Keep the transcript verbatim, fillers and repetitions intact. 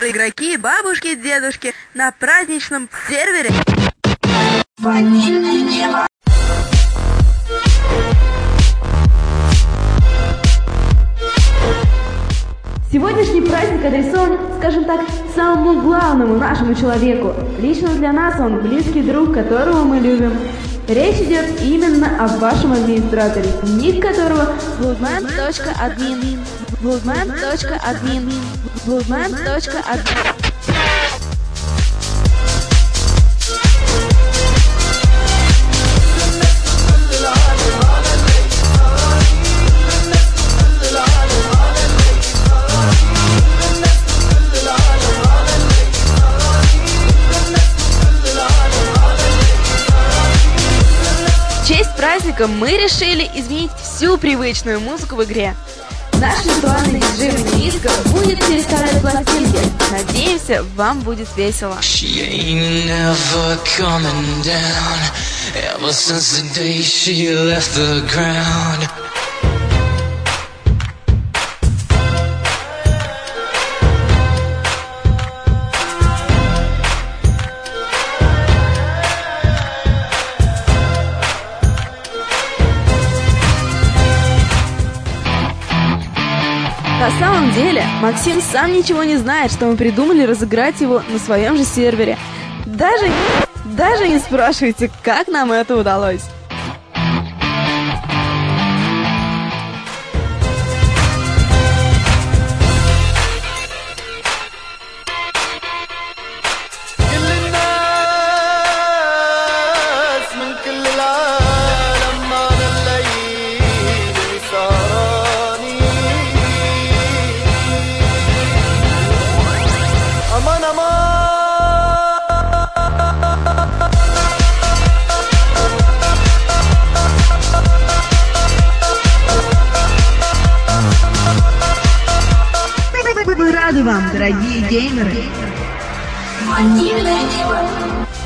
геймеры, игроки, бабушки, дедушки на праздничном сервере. Сегодняшний праздник адресован, скажем так, самому главному нашему человеку. Лично для нас он близкий друг, которого мы любим. Речь идет именно о вашем администраторе, ник которого bloodman точка admin, bloodman точка admin, bloodman точка admin. В честь праздника мы решили изменить всю привычную музыку в игре. Наш виртуальный диджей Диско будет переставлять пластинки. Надеемся, вам будет весело. На самом деле, Максим сам ничего не знает, что мы придумали разыграть его на своем же сервере. Даже, даже не спрашивайте, как нам это удалось. Мы рады вам, дорогие геймеры.